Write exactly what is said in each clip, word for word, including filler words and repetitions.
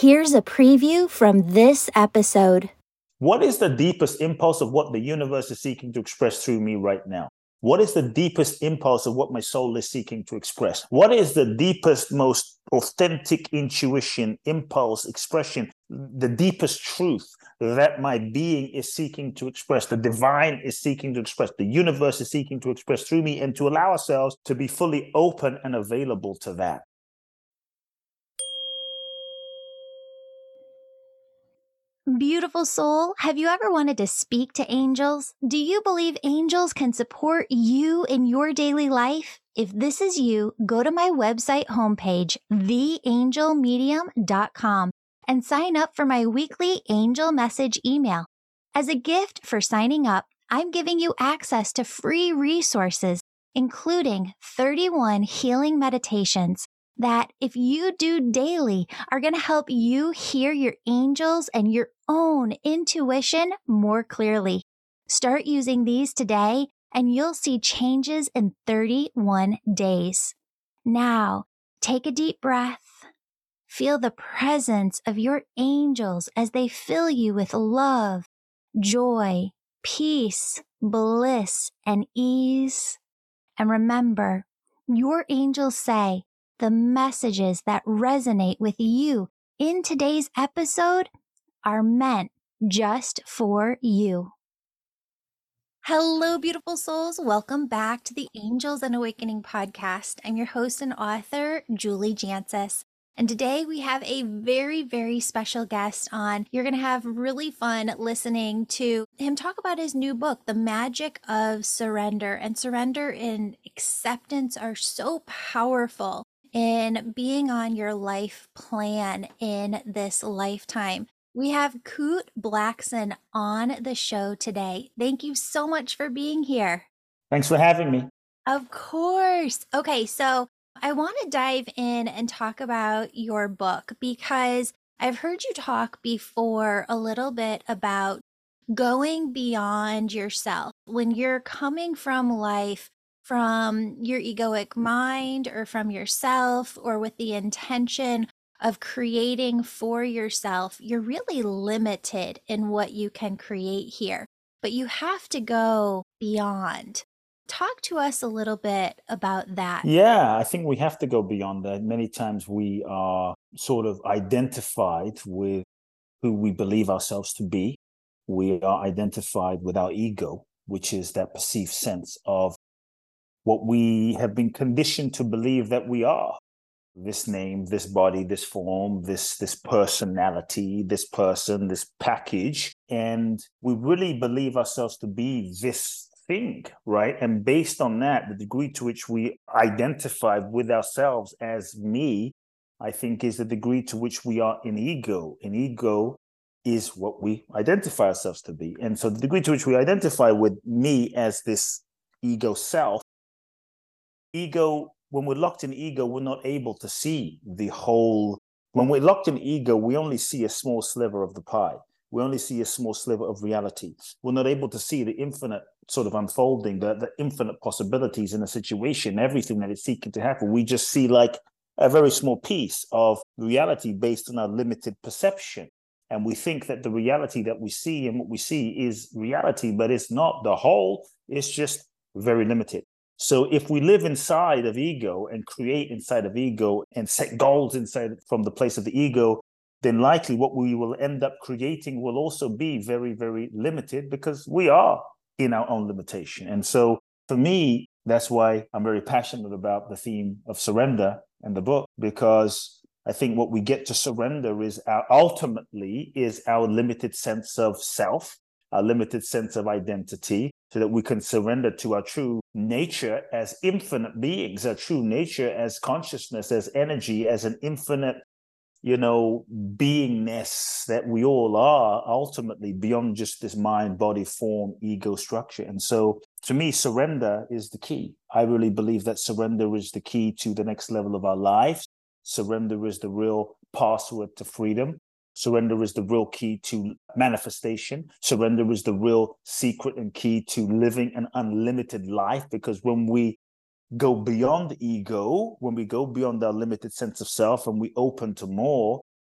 Here's a preview from this episode. What is the deepest impulse of what the universe is seeking to express through me right now? What is the deepest impulse of what my soul is seeking to express? What is the deepest, most authentic intuition, impulse, expression, the deepest truth that my being is seeking to express, the divine is seeking to express, the universe is seeking to express through me, and to allow ourselves to be fully open and available to that? Beautiful soul, have you ever wanted to speak to angels? Do you believe angels can support you in your daily life? If this is you, go to my website homepage, the angel medium dot com, and sign up for my weekly angel message email. As a gift for signing up, I'm giving you access to free resources, including thirty-one healing meditations that, if you do daily, are going to help you hear your angels and your own intuition more clearly. Start using these today, and you'll see changes in thirty-one days. Now, take a deep breath. Feel the presence of your angels as they fill you with love, joy, peace, bliss, and ease. And remember, your angels say, the messages that resonate with you in today's episode are meant just for you. Hello, beautiful souls. Welcome back to the Angels and Awakening podcast. I'm your host and author, Julie Jancius. And today we have a very, very special guest on. You're going to have really fun listening to him talk about his new book, The Magic of Surrender. And surrender and acceptance are so powerful in being on your life plan in this lifetime. We have Kute Blackson on the show today. Thank you so much for being here. Thanks for having me. Of course. Okay, so I want to dive in and talk about your book because I've heard you talk before a little bit about going beyond yourself. When you're coming from life from your egoic mind or from yourself or with the intention of creating for yourself, you're really limited in what you can create here, but you have to go beyond. Talk to us a little bit about that. Yeah, I think we have to go beyond that. Many times we are sort of identified with who we believe ourselves to be. We are identified with our ego, which is that perceived sense of what we have been conditioned to believe that we are. This name, this body, this form, this this personality, this person, this package. And we really believe ourselves to be this thing, right? And based on that, the degree to which we identify with ourselves as me, I think is the degree to which we are in ego. In ego is what we identify ourselves to be. And so the degree to which we identify with me as this ego self, ego, when we're locked in ego, we're not able to see the whole. When we're locked in ego, we only see a small sliver of the pie. We only see a small sliver of reality. We're not able to see the infinite sort of unfolding, the, the infinite possibilities in a situation, everything that is seeking to happen. We just see like a very small piece of reality based on our limited perception. And we think that the reality that we see and what we see is reality, but it's not. The whole is just very limited. So if we live inside of ego and create inside of ego and set goals inside from the place of the ego, then likely what we will end up creating will also be very, very limited because we are in our own limitation. And so for me, that's why I'm very passionate about the theme of surrender and the book, because I think what we get to surrender is our ultimately is our limited sense of self, our limited sense of identity, so that we can surrender to our true nature as infinite beings, our true nature as consciousness, as energy, as an infinite, you know, beingness that we all are ultimately beyond just this mind, body, form, ego structure. And so to me, surrender is the key. I really believe that surrender is the key to the next level of our lives. Surrender is the real password to freedom. Surrender is the real key to manifestation. Surrender is the real secret and key to living an unlimited life, because when we go beyond ego, when we go beyond our limited sense of self and we open to more,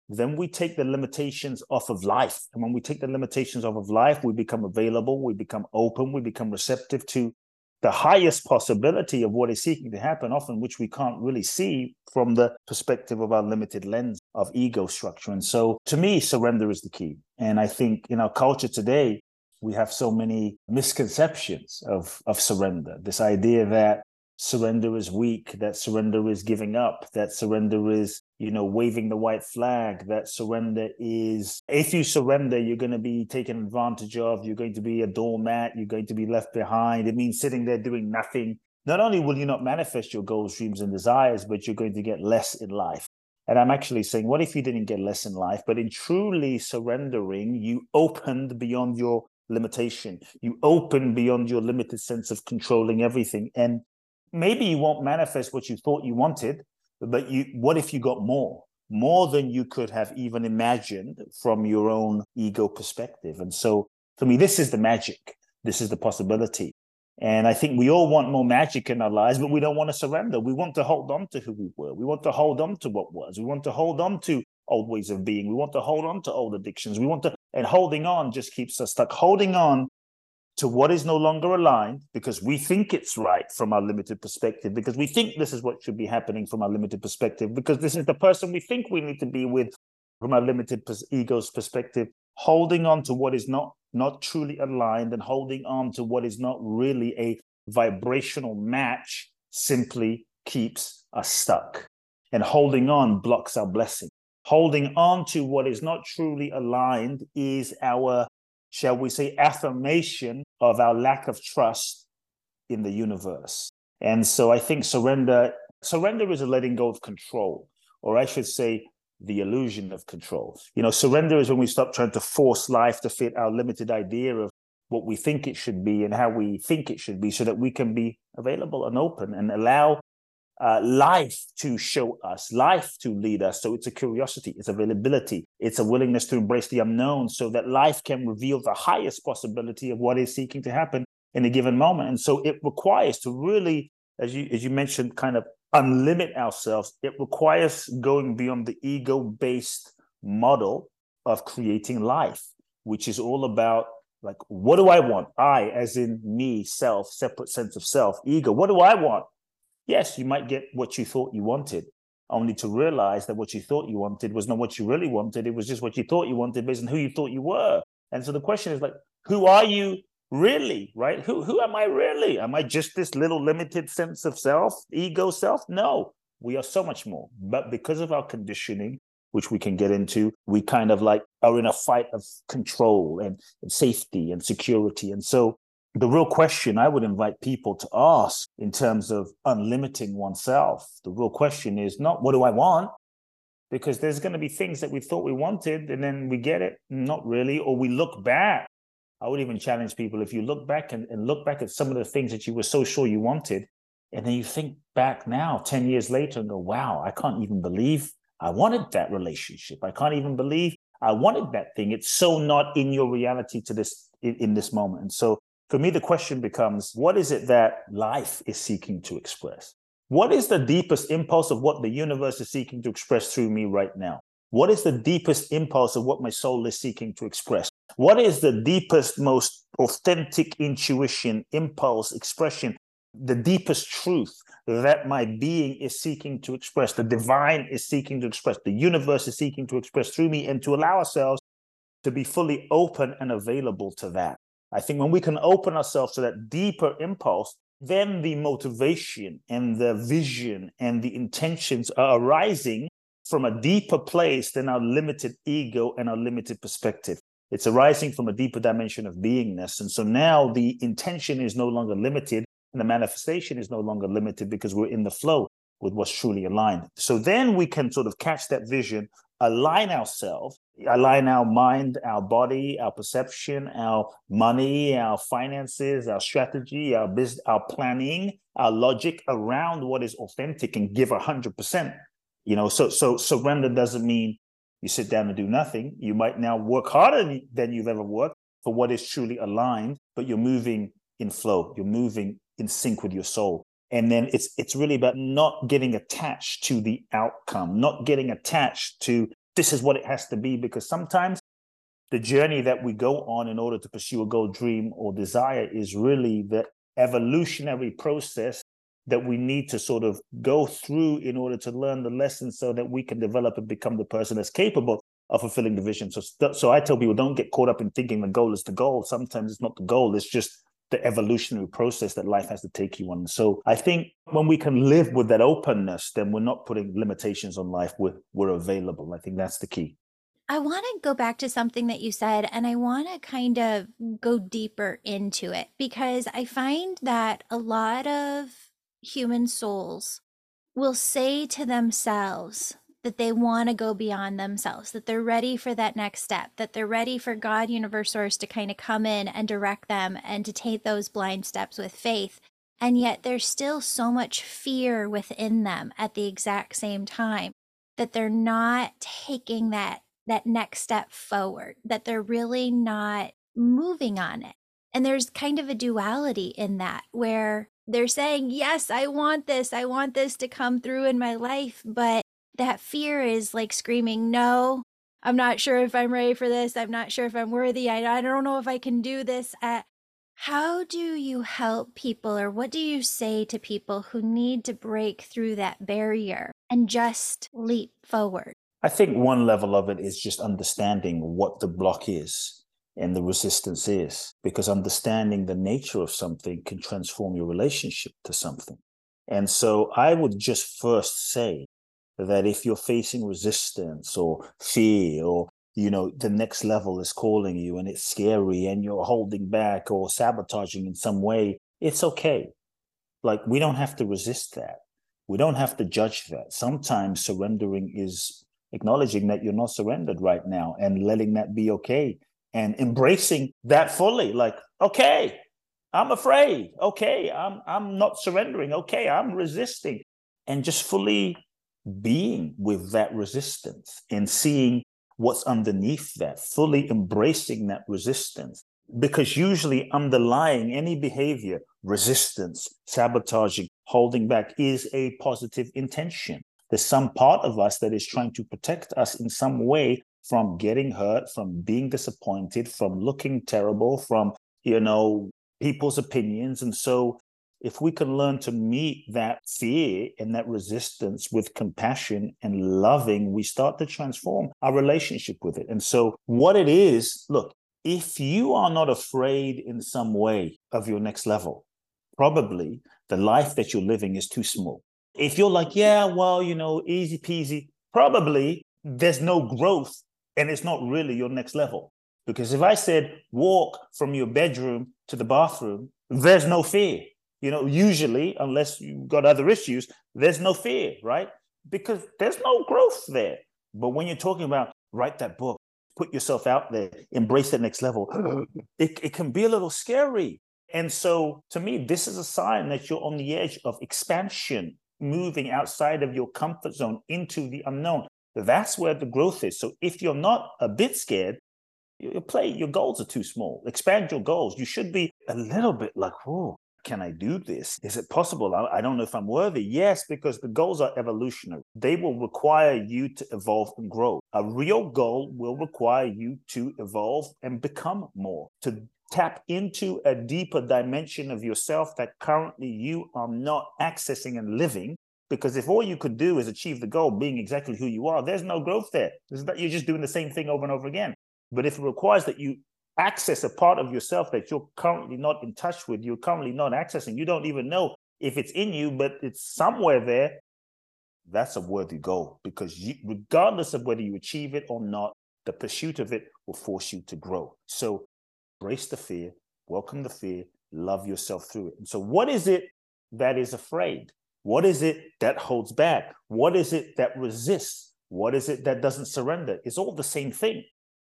then we take the limitations off of life. And when we take the limitations off of life, we become available, we become open, we become receptive to the highest possibility of what is seeking to happen, often which we can't really see from the perspective of our limited lens of ego structure. And so to me, surrender is the key. And I think in our culture today, we have so many misconceptions of, of surrender. This idea that surrender is weak, that surrender is giving up, that surrender is, you know, waving the white flag, that surrender is, if you surrender, you're going to be taken advantage of, you're going to be a doormat, you're going to be left behind. It means sitting there doing nothing. Not only will you not manifest your goals, dreams, and desires, but you're going to get less in life. And I'm actually saying, what if you didn't get less in life, but in truly surrendering, you opened beyond your limitation. You open beyond your limited sense of controlling everything. And maybe you won't manifest what you thought you wanted, but you, what if you got more, more than you could have even imagined from your own ego perspective? And so for me, this is the magic. This is the possibility. And I think we all want more magic in our lives, but we don't want to surrender. We want to hold on to who we were. We want to hold on to what was. We want to hold on to old ways of being. We want to hold on to old addictions. We want to, and holding on just keeps us stuck. Holding on to what is no longer aligned because we think it's right from our limited perspective, because we think this is what should be happening from our limited perspective, because this is the person we think we need to be with from our limited ego's perspective. Holding on to what is not, not truly aligned and holding on to what is not really a vibrational match simply keeps us stuck. And holding on blocks our blessing. Holding on to what is not truly aligned is our, shall we say, affirmation of our lack of trust in the universe. And so I think surrender, surrender is a letting go of control, or I should say the illusion of control. You know, surrender is when we stop trying to force life to fit our limited idea of what we think it should be and how we think it should be, so that we can be available and open and allow Uh, life to show us, life to lead us. So it's a curiosity, it's availability, it's a willingness to embrace the unknown so that life can reveal the highest possibility of what is seeking to happen in a given moment. And so it requires to really, as you, as you mentioned, kind of unlimit ourselves. It requires going beyond the ego-based model of creating life, which is all about, like, what do I want? I, as in me, self, separate sense of self, ego. What do I want? Yes, you might get what you thought you wanted, only to realize that what you thought you wanted was not what you really wanted. It was just what you thought you wanted based on who you thought you were. And so the question is, like, who are you really, right? Who, who am I really? Am I just this little limited sense of self, ego self? No, we are so much more. But because of our conditioning, which we can get into, we kind of like are in a fight of control and, and safety and security. And so the real question I would invite people to ask in terms of unlimiting oneself, the real question is not, what do I want? Because there's going to be things that we thought we wanted and then we get it, not really, or we look back. I would even challenge people, if you look back and, and look back at some of the things that you were so sure you wanted, and then you think back now, ten years later, and go, wow, I can't even believe I wanted that relationship. I can't even believe I wanted that thing. It's so not in your reality to this, in, in this moment. And so for me, the question becomes, what is it that life is seeking to express? What is the deepest impulse of what the universe is seeking to express through me right now? What is the deepest impulse of what my soul is seeking to express? What is the deepest, most authentic intuition, impulse, expression, the deepest truth that my being is seeking to express, the divine is seeking to express, the universe is seeking to express through me, and to allow ourselves to be fully open and available to that? I think when we can open ourselves to that deeper impulse, then the motivation and the vision and the intentions are arising from a deeper place than our limited ego and our limited perspective. It's arising from a deeper dimension of beingness. And so now the intention is no longer limited and the manifestation is no longer limited because we're in the flow with what's truly aligned. So then we can sort of catch that vision, align ourselves, align our mind, our body, our perception, our money, our finances, our strategy, our business, our planning, our logic around what is authentic and give one hundred percent. You know, so so surrender doesn't mean you sit down and do nothing. You might now work harder than you've ever worked for what is truly aligned, but you're moving in flow. You're moving in sync with your soul. And then it's it's really about not getting attached to the outcome, not getting attached to this is what it has to be, because sometimes the journey that we go on in order to pursue a goal, dream, or desire is really the evolutionary process that we need to sort of go through in order to learn the lessons so that we can develop and become the person that's capable of fulfilling the vision. So, so I tell people, don't get caught up in thinking the goal is the goal. Sometimes it's not the goal. It's just the evolutionary process that life has to take you on. So I think when we can live with that openness, then we're not putting limitations on life. We're, we're available. I think that's the key. I want to go back to something that you said, and I want to kind of go deeper into it, because I find that a lot of human souls will say to themselves that they want to go beyond themselves, that they're ready for that next step, that they're ready for God, universe, source to kind of come in and direct them and to take those blind steps with faith. And yet there's still so much fear within them at the exact same time that they're not taking that that next step forward, that they're really not moving on it. And there's kind of a duality in that, where they're saying, yes, I want this, I want this to come through in my life, but that fear is like screaming, no, I'm not sure if I'm ready for this, I'm not sure if I'm worthy, I, I don't know if I can do this. Uh, how do you help people, or what do you say to people who need to break through that barrier and just leap forward? I think one level of it is just understanding what the block is and the resistance is, because understanding the nature of something can transform your relationship to something. And so I would just first say that if you're facing resistance or fear, or, you know, the next level is calling you and it's scary and you're holding back or sabotaging in some way, it's okay. Like, we don't have to resist that. We don't have to judge that. Sometimes surrendering is acknowledging that you're not surrendered right now and letting that be okay and embracing that fully. Like, okay, I'm afraid. Okay, I'm I'm not surrendering. Okay, I'm resisting. And just fully being with that resistance and seeing what's underneath that, fully embracing that resistance. Because usually underlying any behavior, resistance, sabotaging, holding back, is a positive intention. There's some part of us that is trying to protect us in some way from getting hurt, from being disappointed, from looking terrible, from, you know, people's opinions. And so if we can learn to meet that fear and that resistance with compassion and loving, we start to transform our relationship with it. And so what it is, look, if you are not afraid in some way of your next level, probably the life that you're living is too small. If you're like, yeah, well, you know, easy peasy, probably there's no growth and it's not really your next level. Because if I said walk from your bedroom to the bathroom, there's no fear. You know, usually, unless you've got other issues, there's no fear, right? Because there's no growth there. But when you're talking about write that book, put yourself out there, embrace that next level, it, it can be a little scary. And so to me, this is a sign that you're on the edge of expansion, moving outside of your comfort zone into the unknown. That's where the growth is. So if you're not a bit scared, you play, your goals are too small. Expand your goals. You should be a little bit like, whoa, can I do this? Is it possible? I, I don't know if I'm worthy. Yes, because the goals are evolutionary. They will require you to evolve and grow. A real goal will require you to evolve and become more, to tap into a deeper dimension of yourself that currently you are not accessing and living. Because if all you could do is achieve the goal, being exactly who you are, there's no growth there. You're just doing the same thing over and over again. But if it requires that you access a part of yourself that you're currently not in touch with, you're currently not accessing, you don't even know if it's in you, but it's somewhere there, that's a worthy goal. Because you, regardless of whether you achieve it or not, the pursuit of it will force you to grow. So embrace the fear, welcome the fear, love yourself through it. And so what is it that is afraid? What is it that holds back? What is it that resists? What is it that doesn't surrender? It's all the same thing.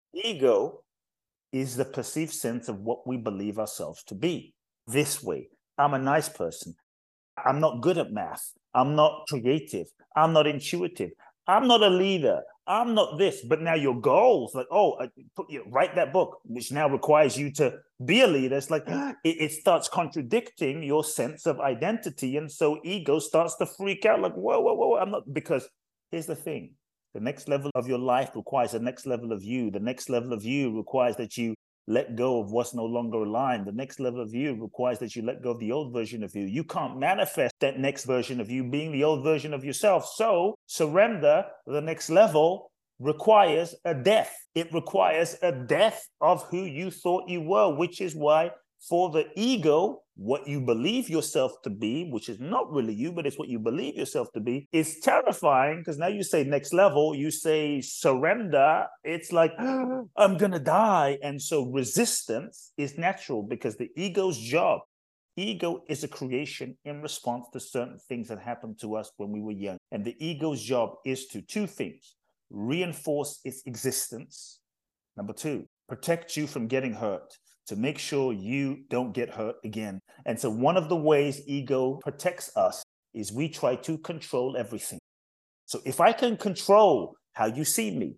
Ego is the perceived sense of what we believe ourselves to be. This way, I'm a nice person. I'm not good at math. I'm not creative. I'm not intuitive. I'm not a leader. I'm not this. But now your goals, like, oh, put, you know, write that book, which now requires you to be a leader. It's like it, it starts contradicting your sense of identity. And so ego starts to freak out like, whoa, whoa, whoa, I'm not, because here's the thing. The next level of your life requires the next level of you. The next level of you requires that you let go of what's no longer aligned. The next level of you requires that you let go of the old version of you. You can't manifest that next version of you being the old version of yourself. So surrender, the next level, requires a death. It requires a death of who you thought you were, which is why for the ego, what you believe yourself to be, which is not really you, but it's what you believe yourself to be, is terrifying, because now you say next level, you say surrender. It's like, oh, I'm going to die. And so resistance is natural because the ego's job, ego is a creation in response to certain things that happened to us when we were young. And the ego's job is to two things: reinforce its existence. Number two, protect you from getting hurt, to make sure you don't get hurt again. And so one of the ways ego protects us is we try to control everything. So if I can control how you see me,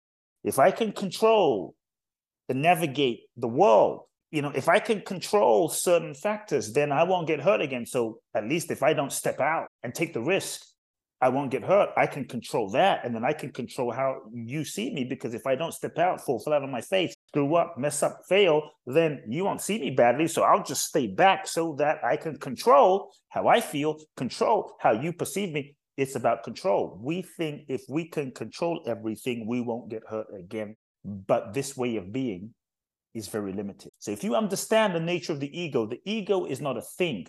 if I can control and navigate the world, you know, if I can control certain factors, then I won't get hurt again. So at least if I don't step out and take the risk, I won't get hurt. I can control that. And then I can control how you see me, because if I don't step out, fall flat on my face, screw up, mess up, fail, then you won't see me badly. So I'll just stay back so that I can control how I feel, control how you perceive me. It's about control. We think if we can control everything, we won't get hurt again. But this way of being is very limited. So if you understand the nature of the ego, the ego is not a thing.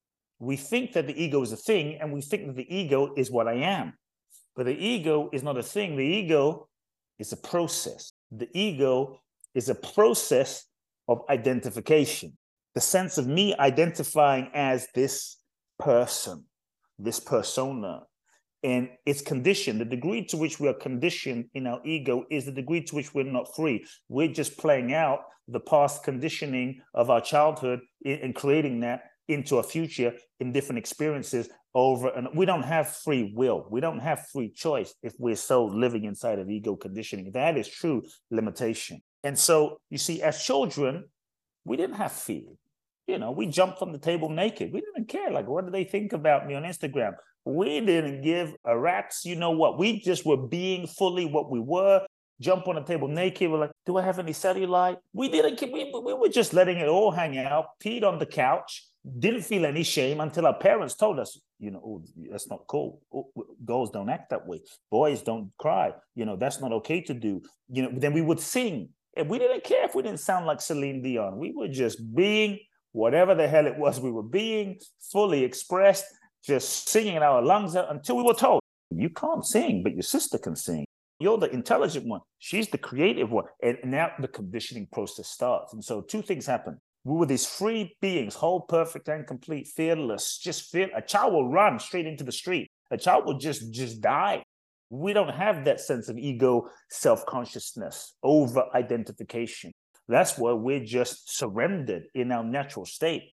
We think that the ego is a thing, and we think that the ego is what I am. But the ego is not a thing. The ego is a process. The ego is a process of identification. The sense of me identifying as this person, this persona. And it's conditioned. The degree to which we are conditioned in our ego is the degree to which we're not free. We're just playing out the past conditioning of our childhood and creating that into a future in different experiences over, and we don't have free will. We don't have free choice if we're so living inside of ego conditioning. That is true limitation. And so you see, as children, we didn't have fear. You know, we jumped from the table naked. We didn't care. Like, what do they think about me on Instagram? We didn't give a rat's, you know what? We just were being fully what we were. Jump on the table naked. We're like, do I have any cellulite? We didn't. We, we were just letting it all hang out. Peed on the couch. Didn't feel any shame until our parents told us, you know, oh, that's not cool. Oh, girls don't act that way. Boys don't cry. You know, that's not okay to do. You know, then we would sing. And we didn't care if we didn't sound like Celine Dion. We were just being whatever the hell it was we were being, fully expressed, just singing in our lungs out until we were told, you can't sing, but your sister can sing. You're the intelligent one. She's the creative one. And now the conditioning process starts. And so two things happen. We were these free beings, whole, perfect, and complete, fearless. Just feel a child will run straight into the street. A child will just, just die. We don't have that sense of ego, self-consciousness, over-identification. That's where we're just surrendered in our natural state.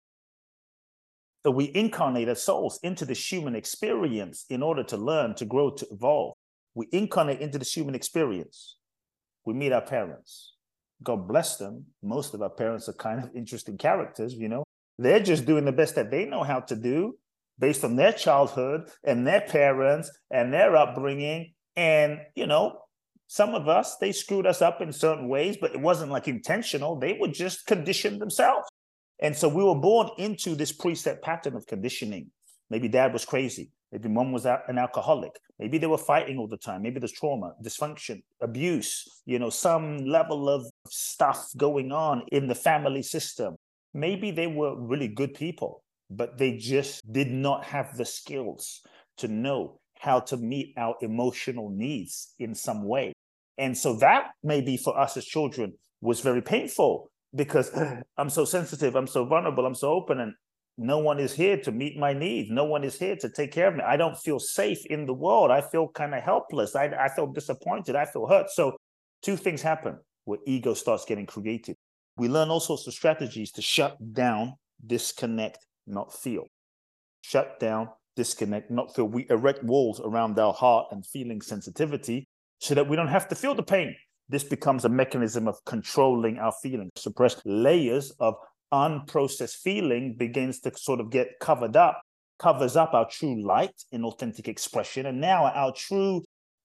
So we incarnate as souls into the human experience in order to learn, to grow, to evolve. We incarnate into the human experience. We meet our parents. God bless them. Most of our parents are kind of interesting characters, you know. They're just doing the best that they know how to do based on their childhood and their parents and their upbringing. And, you know, some of us, they screwed us up in certain ways, but it wasn't like intentional. They were just conditioned themselves. And so we were born into this preset pattern of conditioning. Maybe dad was crazy. Maybe mom was an alcoholic. Maybe they were fighting all the time. Maybe there's trauma, dysfunction, abuse, you know, some level of stuff going on in the family system. Maybe they were really good people, but they just did not have the skills to know how to meet our emotional needs in some way. And so that maybe for us as children was very painful because I'm so sensitive, I'm so vulnerable, I'm so open, and no one is here to meet my needs. No one is here to take care of me. I don't feel safe in the world. I feel kind of helpless. I, I feel disappointed. I feel hurt. So two things happen where ego starts getting created. We learn all sorts of strategies to shut down, disconnect, not feel. Shut down, disconnect, not feel. We erect walls around our heart and feeling sensitivity so that we don't have to feel the pain. This becomes a mechanism of controlling our feelings. Suppressed layers of unprocessed feeling begins to sort of get covered up, covers up our true light in authentic expression. And now our true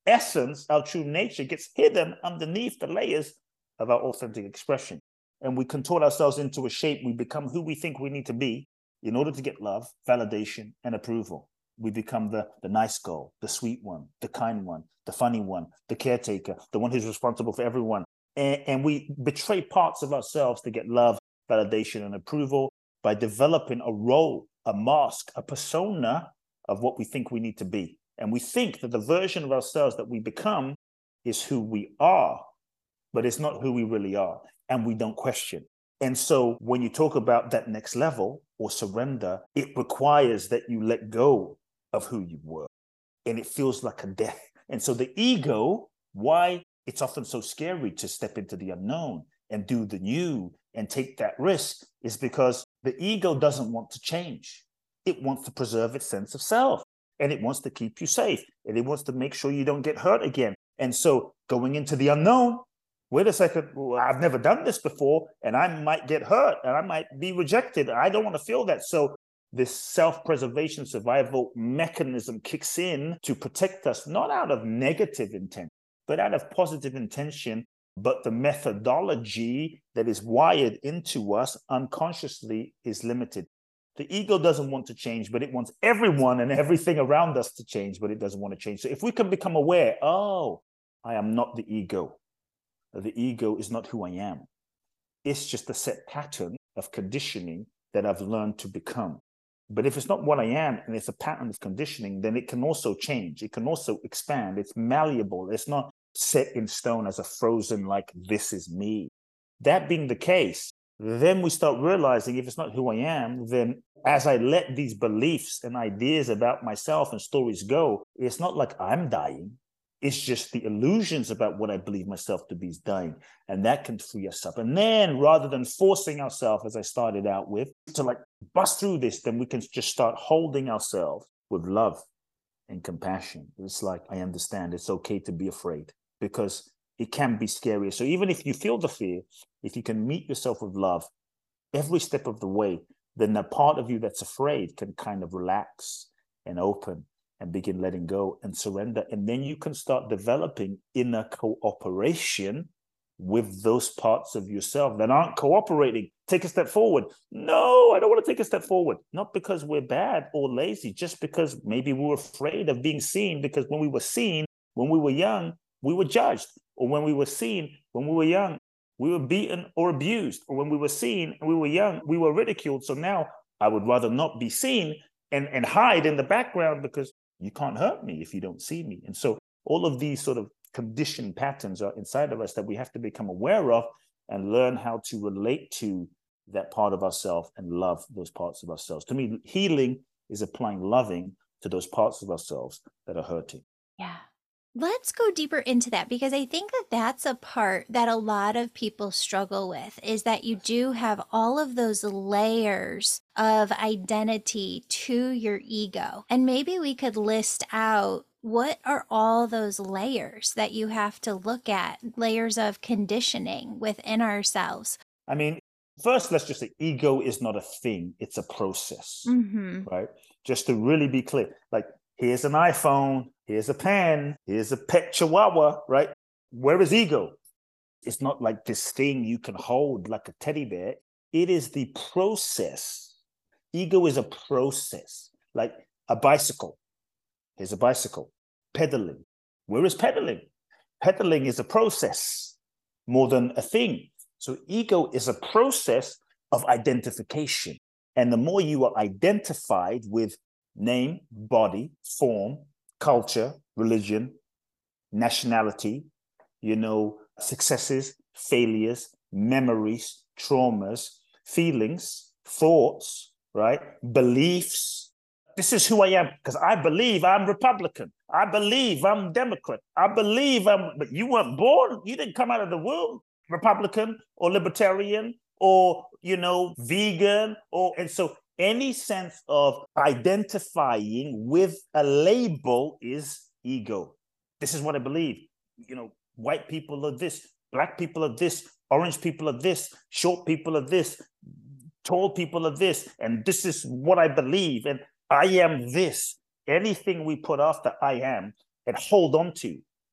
essence, our true nature, gets hidden underneath the layers of our authentic expression. And we contort ourselves into a shape. We become who we think we need to be in order to get love, validation, and approval. We become the, the nice girl, the sweet one, the kind one, the funny one, the caretaker, the one who's responsible for everyone. And, and we betray parts of ourselves to get love, validation, and approval by developing a role, a mask, a persona of what we think we need to be. And we think that the version of ourselves that we become is who we are, but it's not who we really are. And we don't question. And so when you talk about that next level or surrender, it requires that you let go of who you were. And it feels like a death. And so the ego, why it's often so scary to step into the unknown and do the new and take that risk, is because the ego doesn't want to change. It wants to preserve its sense of self, and it wants to keep you safe, and it wants to make sure you don't get hurt again. And so going into the unknown, wait a second, well, I've never done this before, and I might get hurt, and I might be rejected. I don't want to feel that. So this self-preservation survival mechanism kicks in to protect us, not out of negative intent, but out of positive intention. But the methodology that is wired into us unconsciously is limited. The ego doesn't want to change, but it wants everyone and everything around us to change, but it doesn't want to change. So if we can become aware, oh, I am not the ego. The ego is not who I am. It's just a set pattern of conditioning that I've learned to become. But if it's not what I am and it's a pattern of conditioning, then it can also change. It can also expand. It's malleable. It's not set in stone as a frozen, like, this is me. That being the case, then we start realizing if it's not who I am, then as I let these beliefs and ideas about myself and stories go, it's not like I'm dying. It's just the illusions about what I believe myself to be is dying. And that can free us up. And then rather than forcing ourselves, as I started out with, to like bust through this, then we can just start holding ourselves with love and compassion. It's like, I understand it's okay to be afraid, because it can be scary. So even if you feel the fear, if you can meet yourself with love every step of the way, then the part of you that's afraid can kind of relax and open and begin letting go and surrender. And then you can start developing inner cooperation with those parts of yourself that aren't cooperating. Take a step forward. No, I don't want to take a step forward. Not because we're bad or lazy, just because maybe we were afraid of being seen, because when we were seen, when we were young, we were judged. Or when we were seen, when we were young, we were beaten or abused. Or when we were seen and we were young, we were ridiculed. So now I would rather not be seen and, and hide in the background, because you can't hurt me if you don't see me. And so all of these sort of conditioned patterns are inside of us that we have to become aware of and learn how to relate to that part of ourselves and love those parts of ourselves. To me, healing is applying loving to those parts of ourselves that are hurting. Yeah. Let's go deeper into that, because I think that that's a part that a lot of people struggle with, is that you do have all of those layers of identity to your ego. And maybe we could list out, what are all those layers that you have to look at, layers of conditioning within ourselves? I mean, first, let's just say ego is not a thing. It's a process, mm-hmm. right? Just to really be clear, like, here's an iPhone, here's a pen, here's a pet chihuahua, right? Where is ego? It's not like this thing you can hold like a teddy bear. It is the process. Ego is a process, like a bicycle. Here's a bicycle. Pedaling. Where is pedaling? Pedaling is a process more than a thing. So ego is a process of identification. And the more you are identified with name, body, form, culture, religion, nationality, you know, successes, failures, memories, traumas, feelings, thoughts, right? Beliefs. This is who I am, because I believe I'm Republican. I believe I'm Democrat. I believe I'm, but you weren't born. You didn't come out of the womb Republican or Libertarian or, you know, vegan or, and so any sense of identifying with a label is ego. This is what I believe. You know, white people are this, black people are this, orange people are this, short people are this, tall people are this, and this is what I believe, and I am this. Anything we put after I am and hold on to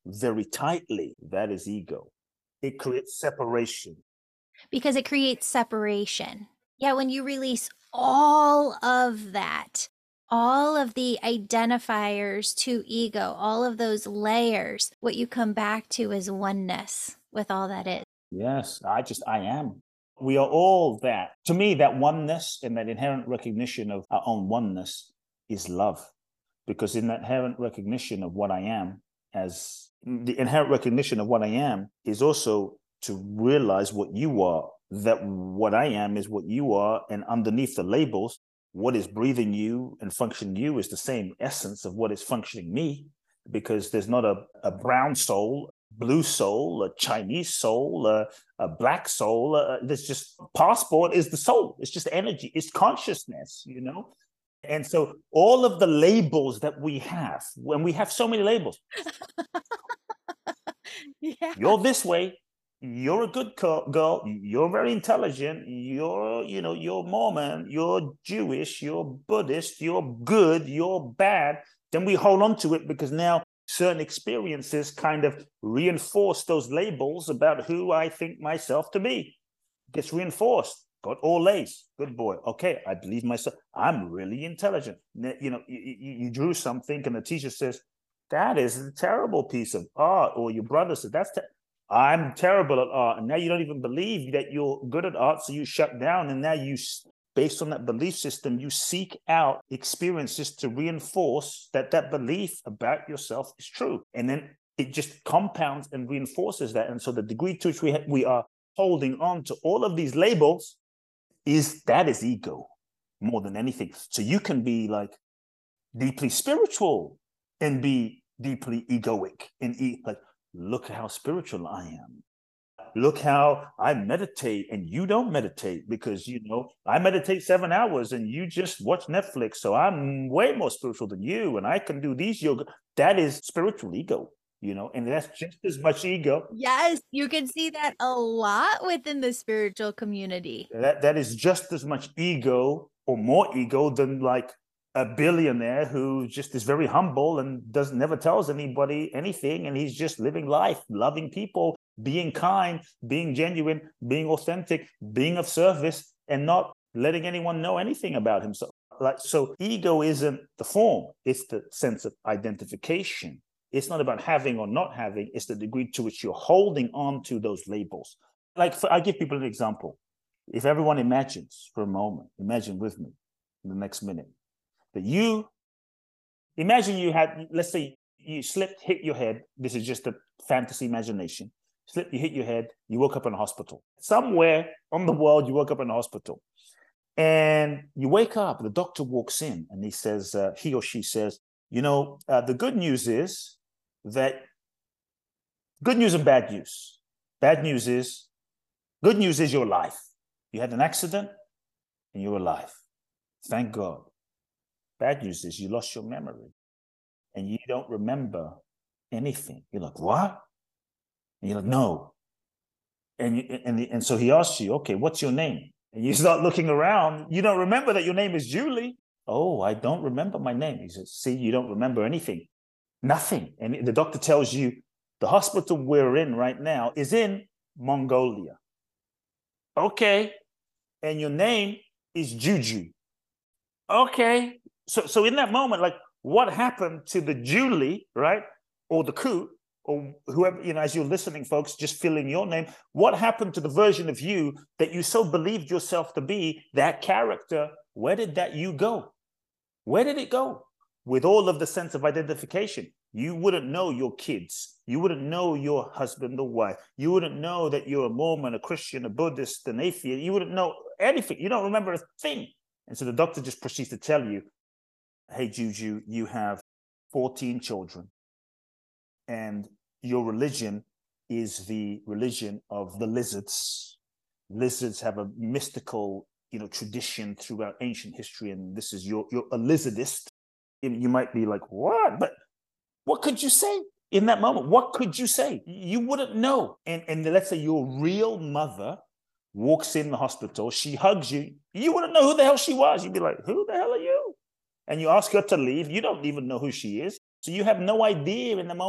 very tightly, that is ego. It creates separation. Because it creates separation. Yeah, when you release all of that, all of the identifiers to ego, all of those layers, what you come back to is oneness with all that is. Yes, I just, I am. We are all that. To me, that oneness and that inherent recognition of our own oneness is love. Because in that inherent recognition of what I am, as the inherent recognition of what I am is also to realize what you are, that what I am is what you are, and underneath the labels, what is breathing you and functioning you is the same essence of what is functioning me, because there's not a, a brown soul, blue soul, a Chinese soul, a, a black soul. Uh, there's just, passport is the soul. It's just energy. It's consciousness, you know? And so all of the labels that we have, when we have so many labels, yeah. You're this way, you're a good girl, you're very intelligent, you're, you know, you're Mormon, you're Jewish, you're Buddhist, you're good, you're bad. Then we hold on to it because now certain experiences kind of reinforce those labels about who I think myself to be. Gets reinforced. Got all A's. Good boy. Okay, I believe myself. I'm really intelligent. You know, you, you drew something and the teacher says, that is a terrible piece of art. Or your brother said, that's, te I'm terrible at art. And now you don't even believe that you're good at art, so you shut down. And now you, based on that belief system, you seek out experiences to reinforce that that belief about yourself is true. And then it just compounds and reinforces that. And so the degree to which we, we are holding on to all of these labels is that is ego more than anything. So you can be like deeply spiritual and be deeply egoic and e like, look how spiritual I am. Look how I meditate and you don't meditate because, you know, I meditate seven hours and you just watch Netflix. So I'm way more spiritual than you and I can do these yoga. That is spiritual ego. You know, and that's just as much ego. Yes, you can see that a lot within the spiritual community. That that is just as much ego or more ego than like a billionaire who just is very humble and doesn't never tells anybody anything, and he's just living life, loving people, being kind, being genuine, being authentic, being of service, and not letting anyone know anything about himself. Like, so ego isn't the form, it's the sense of identification. It's not about having or not having, it's the degree to which you're holding on to those labels. Like, for, I'll give people an example. If everyone imagines for a moment, imagine with me in the next minute, that you, imagine you had, let's say you slipped, hit your head. This is just a fantasy imagination. Slipped, you hit your head, you woke up in a hospital. Somewhere on the world, you woke up in a hospital. And you wake up, the doctor walks in and he says, uh, he or she says, you know, uh, the good news is that, good news and bad news. Bad news is, good news is your life. You had an accident and you're alive. Thank God. Bad news is you lost your memory and you don't remember anything. You're like, what? And you're like, no. And, you, and, and so he asks you, okay, what's your name? And you start looking around. You don't remember that your name is Julie. Oh, I don't remember my name. He says, see, you don't remember anything. Nothing. And the doctor tells you, the hospital we're in right now is in Mongolia. Okay. And your name is Juju. Okay. So, so in that moment, like, what happened to the Julie, right? Or the Coot, or whoever, you know, as you're listening, folks, just fill in your name. What happened to the version of you that you so believed yourself to be, that character? Where did that you go? Where did it go? With all of the sense of identification, you wouldn't know your kids. You wouldn't know your husband or wife. You wouldn't know that you're a Mormon, a Christian, a Buddhist, an atheist. You wouldn't know anything. You don't remember a thing. And so the doctor just proceeds to tell you, hey, Juju, you have fourteen children. And your religion is the religion of the lizards. Lizards have a mystical, you know, tradition throughout ancient history, and this is your, you're a lizardist. You might be like, what? But what could you say in that moment? What could you say? You wouldn't know. And, and let's say your real mother walks in the hospital, she hugs you, you wouldn't know who the hell she was. You'd be like, who the hell are you? And you ask her to leave, you don't even know who she is. So you have no idea in the moment.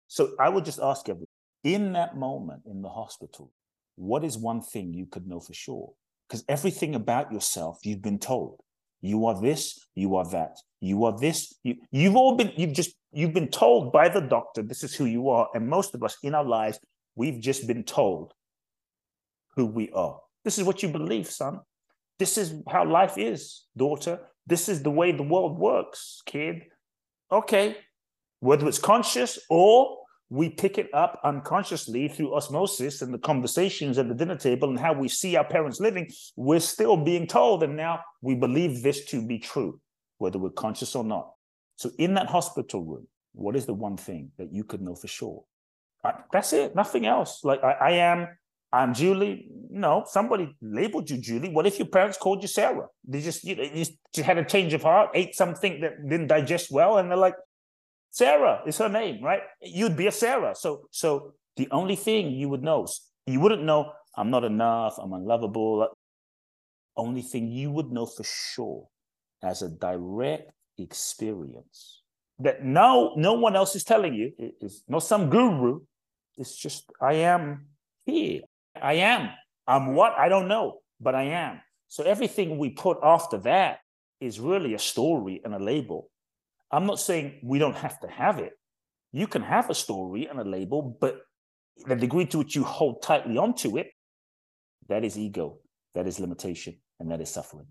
So I would just ask everyone, in that moment in the hospital, what is one thing you could know for sure? Because everything about yourself, you've been told. You are this, you are that. You are this. You, you've all been, you've just, you've been told by the doctor, this is who you are. And most of us in our lives, we've just been told who we are. This is what you believe, son. This is how life is, daughter. This is the way the world works, kid. Okay. Whether it's conscious or we pick it up unconsciously through osmosis and the conversations at the dinner table and how we see our parents living, we're still being told, and now we believe this to be true, whether we're conscious or not. So in that hospital room, what is the one thing that you could know for sure? I, that's it, nothing else. Like I, I am, I'm Julie. No, somebody labeled you Julie. What if your parents called you Sarah? They just, you know, you just had a change of heart, ate something that didn't digest well, and they're like, Sarah is her name, right? You'd be a Sarah. So, so the only thing you would know, you wouldn't know, I'm not enough, I'm unlovable. Only thing you would know for sure as a direct experience that no, no one else is telling you, it's not some guru. It's just, I am here. I am. I'm what? I don't know, but I am. So everything we put after that is really a story and a label. I'm not saying we don't have to have it. You can have a story and a label, but the degree to which you hold tightly onto it, that is ego, that is limitation, and that is suffering.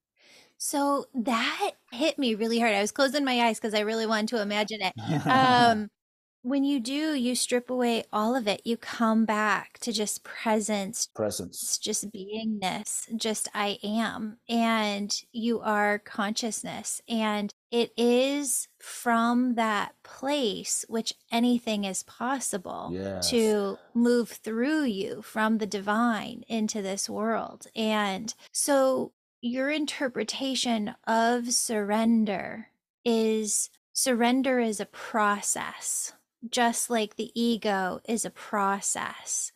So that hit me really hard. I was closing my eyes because I really wanted to imagine it. Um, when you do, you strip away all of it. You come back to just presence. Presence. It's just beingness, just I am. And you are consciousness. And it is from that place which anything is possible. Yes. To move through you from the divine into this world. And so your interpretation of surrender is surrender is a process. Just like the ego is a process.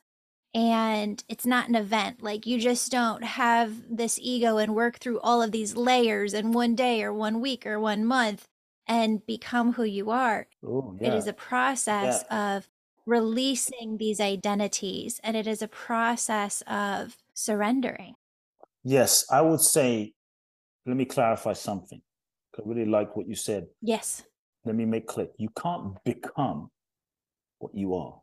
And it's not an event. Like you just don't have this ego and work through all of these layers in one day or one week or one month and become who you are. Ooh, yeah. It is a process yeah. of releasing these identities, and it is a process of surrendering. Yes, I would say, let me clarify something. I really like what you said. Yes. Let me make clear. You can't become what you are.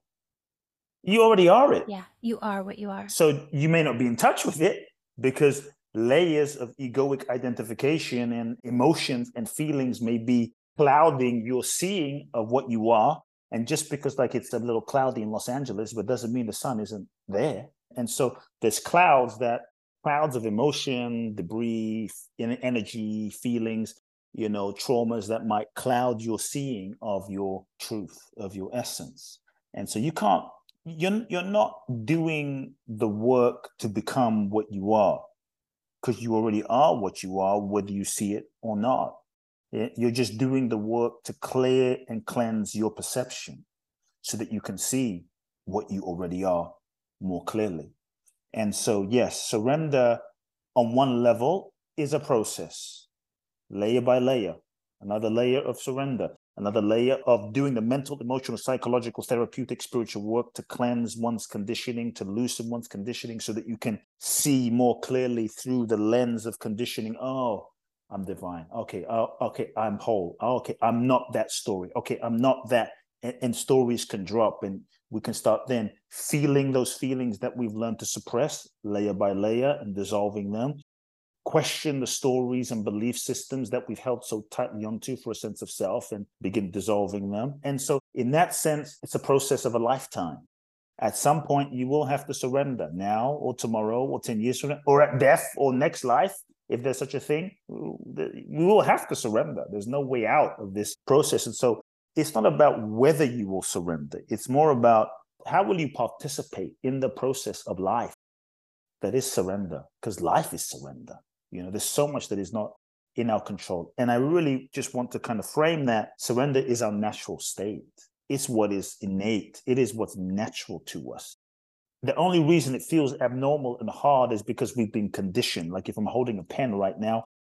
You already are it. Yeah, you are what you are. So you may not be in touch with it because layers of egoic identification and emotions and feelings may be clouding your seeing of what you are. And just because like it's a little cloudy in Los Angeles, but doesn't mean the sun isn't there. And so there's clouds that clouds of emotion, debris, energy, feelings, you know, traumas that might cloud your seeing of your truth, of your essence. And so you can't, you're, you're not doing the work to become what you are, because you already are what you are, whether you see it or not. You're just doing the work to clear and cleanse your perception so that you can see what you already are more clearly. And so, yes, surrender on one level is a process, layer by layer, another layer of surrender, another layer of doing the mental, emotional, psychological, therapeutic, spiritual work to cleanse one's conditioning, to loosen one's conditioning so that you can see more clearly through the lens of conditioning. Oh, I'm divine. Okay. Oh, okay. I'm whole. Oh, okay. I'm not that story. Okay. I'm not that. And, and stories can drop, and we can start then feeling those feelings that we've learned to suppress layer by layer and dissolving them. Question the stories and belief systems that we've held so tightly onto for a sense of self and begin dissolving them. And so in that sense, it's a process of a lifetime. At some point, you will have to surrender now or tomorrow or ten years from now, or at death or next life. If there's such a thing, we will have to surrender. There's no way out of this process. And so it's not about whether you will surrender. It's more about how will you participate in the process of life that is surrender, because life is surrender. You know, there's so much that is not in our control. And I really just want to kind of frame that surrender is our natural state. It's what is innate. It is what's natural to us. The only reason it feels abnormal and hard is because we've been conditioned. Like if I'm holding a pen right now,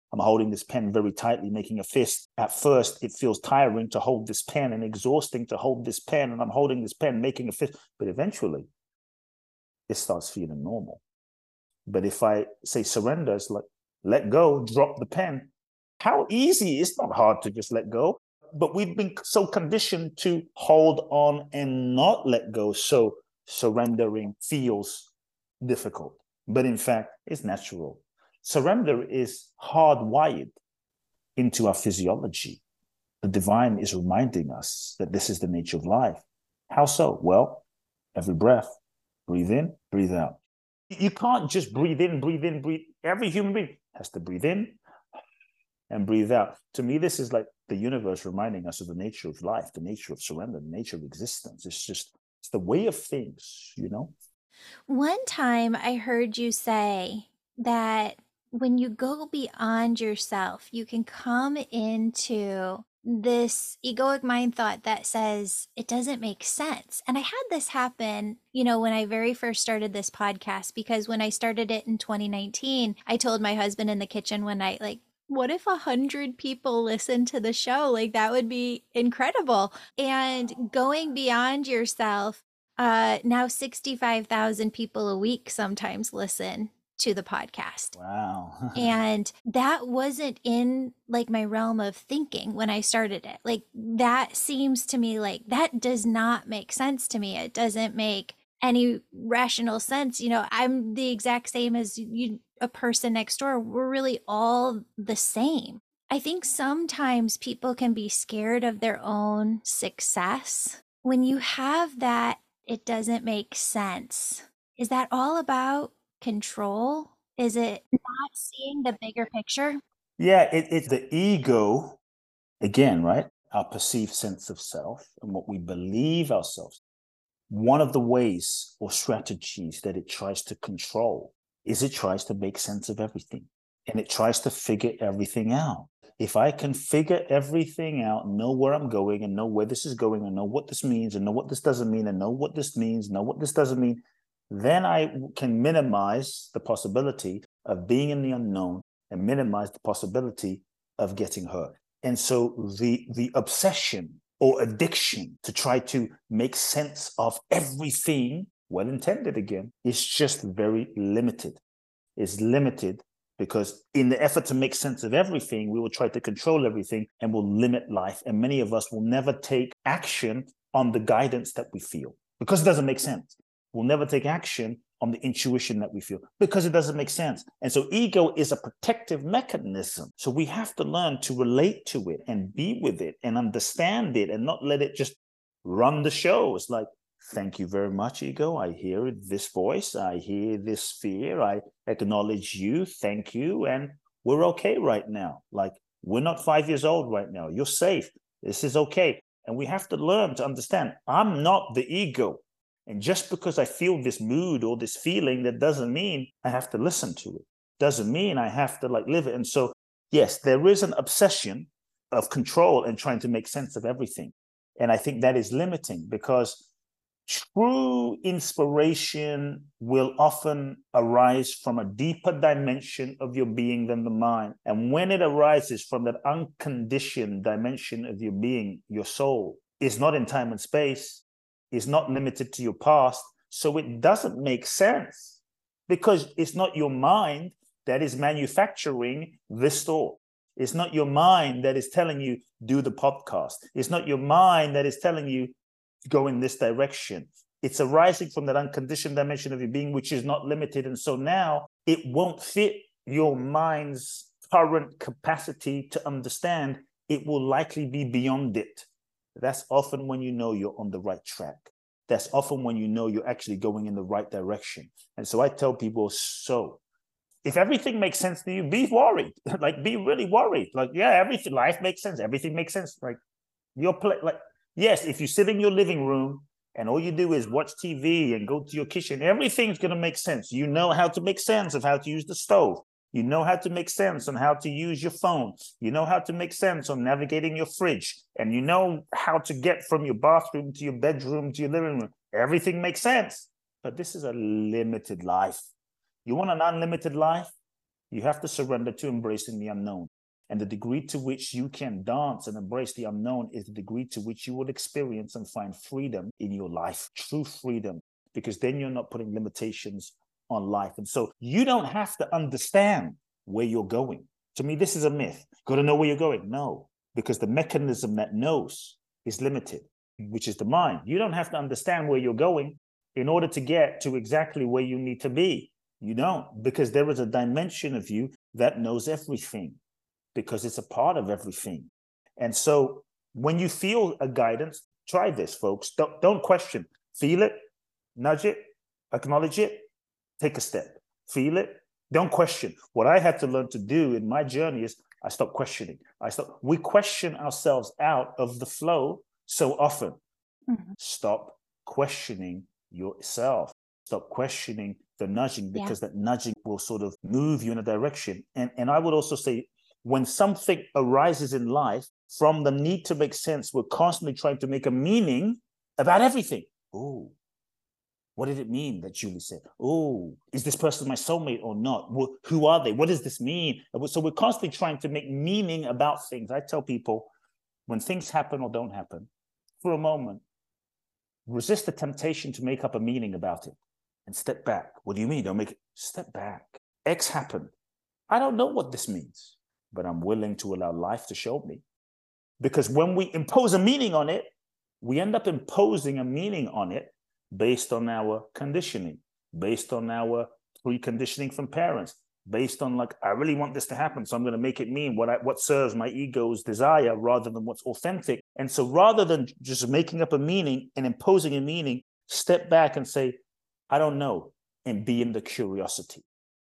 I'm holding this pen very tightly, making a fist. At first, it feels tiring to hold this pen and exhausting to hold this pen. And I'm holding this pen, making a fist. But eventually, it starts feeling normal. But if I say surrender, it's like, let go, drop the pen. How easy? It's not hard to just let go. But we've been so conditioned to hold on and not let go. So surrendering feels difficult. But in fact, it's natural. Surrender is hardwired into our physiology. The divine is reminding us that this is the nature of life. How so? Well, every breath, breathe in, breathe out. You can't just breathe in, breathe in, breathe. Every human being has to breathe in and breathe out. To me, this is like the universe reminding us of the nature of life, the nature of surrender, the nature of existence. It's just, it's the way of things, you know? One time I heard you say that when you go beyond yourself, you can come into this egoic mind thought that says it doesn't make sense. And I had this happen, you know, when I very first started this podcast, because when I started it in twenty nineteen, I told my husband in the kitchen one night, like, what if a hundred people listen to the show? Like, that would be incredible. And going beyond yourself, uh, now sixty-five thousand people a week sometimes listen to the podcast. Wow. And that wasn't in like my realm of thinking when I started it. Like, that seems to me like that does not make sense to me. It doesn't make any rational sense. You know, I'm the exact same as you, a person next door. We're really all the same. I think sometimes people can be scared of their own success. When you have that, it doesn't make sense. Is that all about control? Is it not seeing the bigger picture? Yeah, it, it's the ego, again, right? Our perceived sense of self and what we believe ourselves. One of the ways or strategies that it tries to control is it tries to make sense of everything. And it tries to figure everything out. If I can figure everything out, know where I'm going and know where this is going and know what this means and know what this doesn't mean and know what this means, know what this doesn't mean, then I can minimize the possibility of being in the unknown and minimize the possibility of getting hurt. And so the, the obsession or addiction to try to make sense of everything, well intended again, is just very limited. It's limited because in the effort to make sense of everything, we will try to control everything and will limit life. And many of us will never take action on the guidance that we feel because it doesn't make sense. We'll never take action on the intuition that we feel because it doesn't make sense. And so ego is a protective mechanism. So we have to learn to relate to it and be with it and understand it and not let it just run the show. It's like, thank you very much, ego. I hear this voice. I hear this fear. I acknowledge you. Thank you. And we're okay right now. Like, we're not five years old right now. You're safe. This is okay. And we have to learn to understand I'm not the ego. And just because I feel this mood or this feeling, that doesn't mean I have to listen to it. Doesn't mean I have to like live it. And so, yes, there is an obsession of control and trying to make sense of everything. And I think that is limiting because true inspiration will often arise from a deeper dimension of your being than the mind. And when it arises from that unconditioned dimension of your being, your soul, is not in time and space, is not limited to your past. So it doesn't make sense because it's not your mind that is manufacturing this thought. It's not your mind that is telling you, do the podcast. It's not your mind that is telling you, go in this direction. It's arising from that unconditioned dimension of your being, which is not limited. And so now it won't fit your mind's current capacity to understand. It will likely be beyond it. That's often when you know you're on the right track. That's often when you know you're actually going in the right direction. And so I tell people, so if everything makes sense to you, be worried. Like, be really worried. Like, yeah, everything, life makes sense. Everything makes sense. Like, your play, like, yes, if you sit in your living room and all you do is watch T V and go to your kitchen, everything's going to make sense. You know how to make sense of how to use the stove. You know how to make sense on how to use your phone. You know how to make sense on navigating your fridge. And you know how to get from your bathroom to your bedroom to your living room. Everything makes sense. But this is a limited life. You want an unlimited life? You have to surrender to embracing the unknown. And the degree to which you can dance and embrace the unknown is the degree to which you will experience and find freedom in your life, true freedom, because then you're not putting limitations on life. And so you don't have to understand where you're going. To me, this is a myth. Got to know where you're going. No, because the mechanism that knows is limited, which is the mind. You don't have to understand where you're going in order to get to exactly where you need to be. You don't, because there is a dimension of you that knows everything, because it's a part of everything. And so when you feel a guidance, try this, folks. Don't, don't question. Feel it, nudge it, acknowledge it, take a step. Feel it, don't question. What I had to learn to do in my journey is I stopped questioning. I stopped. We question ourselves out of the flow so often. Mm-hmm. Stop questioning yourself. Stop questioning the nudging, because yeah. that nudging will sort of move you in a direction. And, and I would also say, when something arises in life from the need to make sense, we're constantly trying to make a meaning about everything. Oh, what did it mean that Julie said? Oh, is this person my soulmate or not? Well, who are they? What does this mean? So we're constantly trying to make meaning about things. I tell people, when things happen or don't happen, for a moment, resist the temptation to make up a meaning about it and step back. What do you mean? Don't make it. Step back. X happened. I don't know what this means, but I'm willing to allow life to show me. Because when we impose a meaning on it, we end up imposing a meaning on it based on our conditioning, based on our preconditioning from parents, based on like, I really want this to happen, so I'm going to make it mean what I, what serves my ego's desire rather than what's authentic. And so rather than just making up a meaning and imposing a meaning, step back and say, I don't know, and be in the curiosity.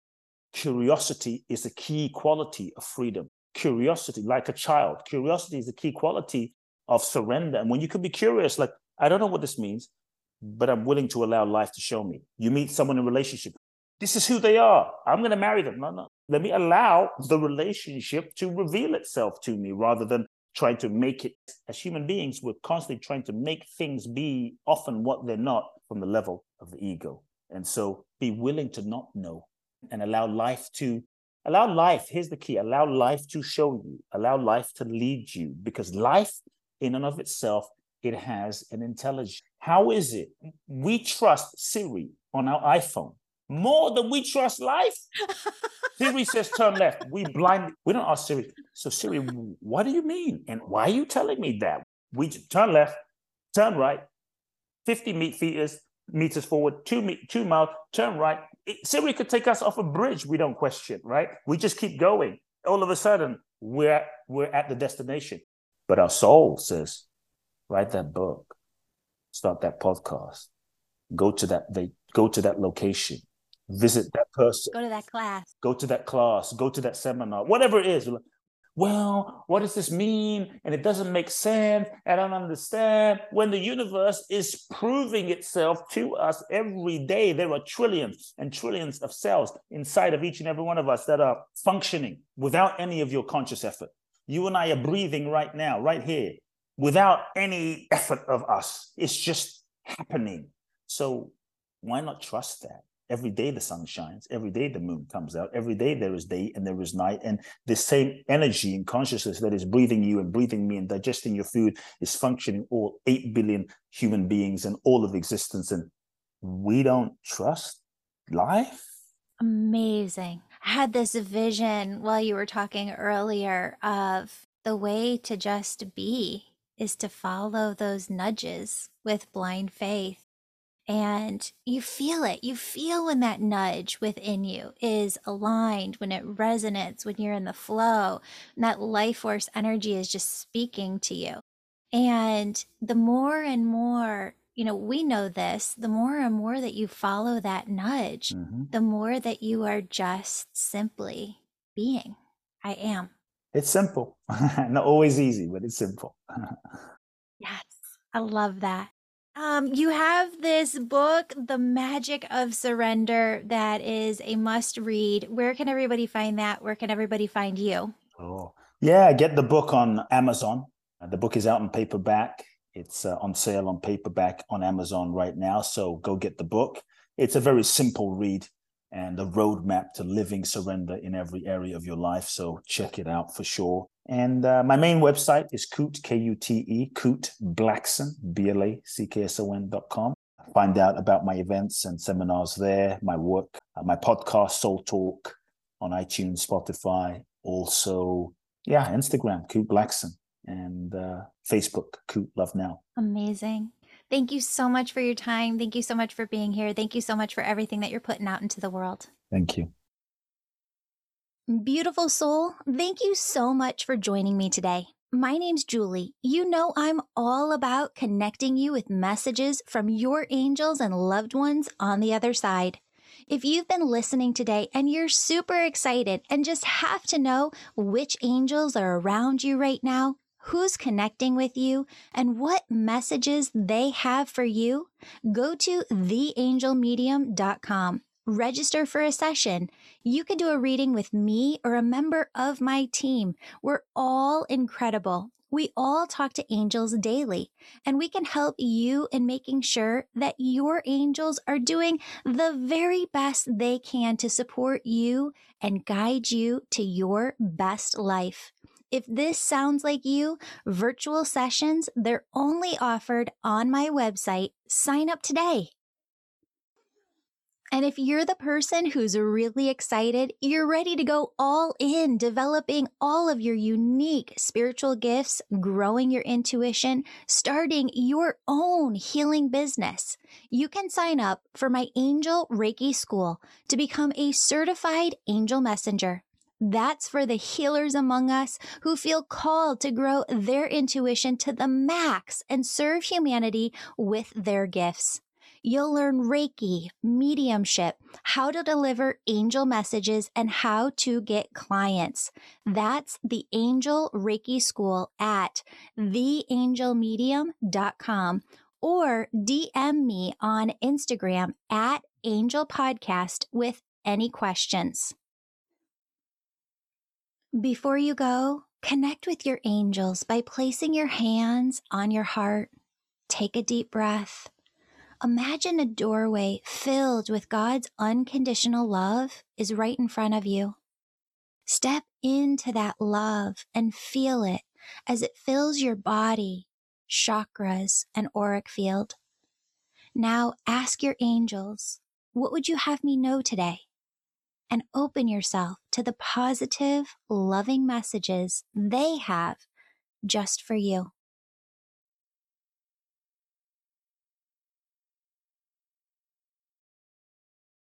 Curiosity is a key quality of freedom. Curiosity, like a child, curiosity is the key quality of surrender. And when you can be curious, like, I don't know what this means, but I'm willing to allow life to show me. You meet someone in a relationship. This is who they are. I'm going to marry them. No, no. Let me allow the relationship to reveal itself to me rather than trying to make it. As human beings, we're constantly trying to make things be often what they're not from the level of the ego. And so be willing to not know and allow life to, allow life, here's the key, allow life to show you, allow life to lead you, because life in and of itself, it has an intelligence. How is it we trust Siri on our iPhone more than we trust life? Siri says turn left. We blind. We don't ask Siri. So Siri, what do you mean? And why are you telling me that? We just turn left, turn right, fifty meters meters forward, two me, two miles, turn right. It, Siri could take us off a bridge. We don't question, right? We just keep going. All of a sudden, we're we're at the destination. But our soul says, write that book, start that podcast, go to that they go to that location, visit that person, go to that class, go to that class, go to that seminar, whatever it is. Well, what does this mean? And it doesn't make sense. I don't understand. When the universe is proving itself to us every day, there are trillions and trillions of cells inside of each and every one of us that are functioning without any of your conscious effort. You and I are breathing right now, right here, without any effort of us. It's just happening. So why not trust that? Every day the sun shines, every day the moon comes out, every day there is day and there is night. And the same energy and consciousness that is breathing you and breathing me and digesting your food is functioning all eight billion human beings and all of existence. And we don't trust life? Amazing. I had this vision while you were talking earlier of the way to just be is to follow those nudges with blind faith. And you feel it. You feel when that nudge within you is aligned, when it resonates, when you're in the flow, and that life force energy is just speaking to you. And the more and more, you know, we know this, the more and more that you follow that nudge, mm-hmm. the more that you are just simply being. I am. It's simple. Not always easy, but it's simple. Yes, I love that. Um, you have this book, The Magic of Surrender, that is a must read. Where can everybody find that? Where can everybody find you? Oh, yeah, get the book on Amazon. Uh, the book is out in paperback. It's uh, on sale on paperback on Amazon right now. So go get the book. It's a very simple read. and a roadmap to living surrender in every area of your life. So check it out for sure. And uh, my main website is Kute, K U T E, Kute Blackson, B L A C K S O N dot com. Find out about my events and seminars there, my work, uh, my podcast, Soul Talk, on iTunes, Spotify. Also, yeah, Instagram, Kute Blackson, and uh, Facebook, Kute Love Now. Amazing. Thank you so much for your time. Thank you so much for being here. Thank you so much for everything that you're putting out into the world. Thank you. Beautiful soul, thank you so much for joining me today. My name's Julie. You know I'm all about connecting you with messages from your angels and loved ones on the other side. If you've been listening today and you're super excited and just have to know which angels are around you right now, who's connecting with you, and what messages they have for you, go to the angel medium dot com. Register for a session. You can do a reading with me or a member of my team. We're all incredible. We all talk to angels daily, and we can help you in making sure that your angels are doing the very best they can to support you and guide you to your best life. If this sounds like you, virtual sessions, they're only offered on my website. Sign up today. And if you're the person who's really excited, you're ready to go all in, developing all of your unique spiritual gifts, growing your intuition, starting your own healing business, you can sign up for my Angel Reiki School to become a certified angel messenger. That's for the healers among us who feel called to grow their intuition to the max and serve humanity with their gifts. You'll learn Reiki, mediumship, how to deliver angel messages, and how to get clients. That's the Angel Reiki School at the angel medium dot com, or D M me on Instagram at Angel Podcast with any questions. Before you go, connect with your angels by placing your hands on your heart. Take a deep breath. Imagine a doorway filled with God's unconditional love is right in front of you. Step into that love and feel it as it fills your body, chakras, and auric field. Now ask your angels, what would you have me know today? And open yourself to the positive, loving messages they have just for you.